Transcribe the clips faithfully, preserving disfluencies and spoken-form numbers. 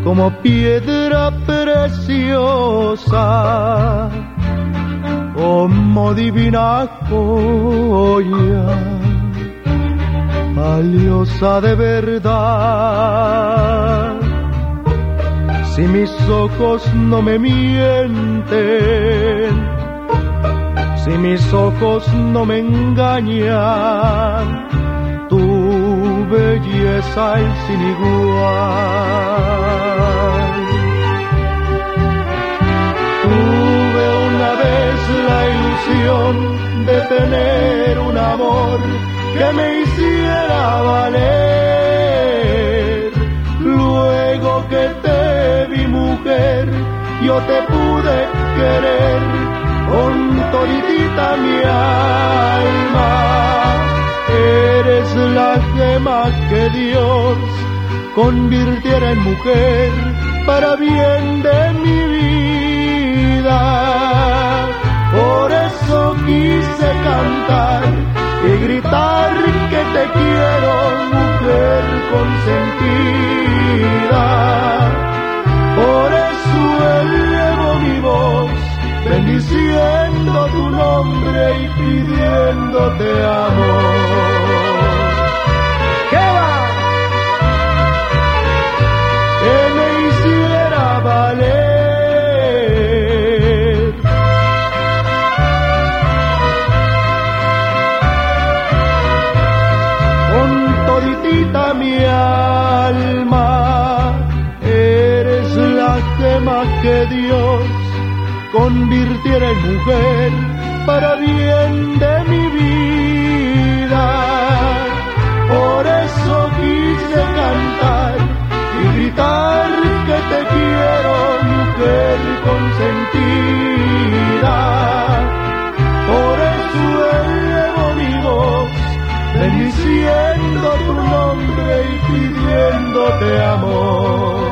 como piedra preciosa, como divina joya, valiosa de verdad. Si mis ojos no me mienten, si mis ojos no me engañan, tu belleza es sin igual. Tuve una vez la ilusión de tener un amor que me hiciera valer. Luego que te vi, mujer, yo te pude querer con toditita mi alma. Eres la gema que Dios convirtiera en mujer para bien de mi vida. Por eso quise cantar y gritar que te quiero, mujer consentida. Por eso elevo mi voz, bendiciendo tu nombre y pidiéndote amor. ¿Qué va? Que me hiciera valer. Con toditita mi alma, eres la gema que Dios convirtiera en mujer para bien de mi vida. Por eso quise cantar y gritar que te quiero, mujer consentida. Por eso elevo mi voz, bendiciendo tu nombre y pidiéndote amor.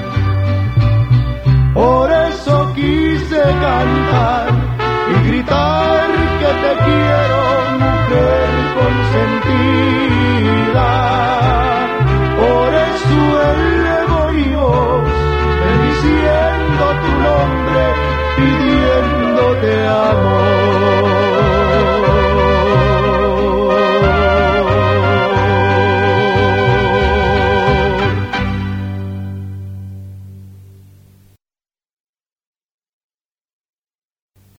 Por eso quise cantar y gritar que te quiero, mujer consentida. Por eso elevo mi voz, bendiciendo tu nombre, pidiendo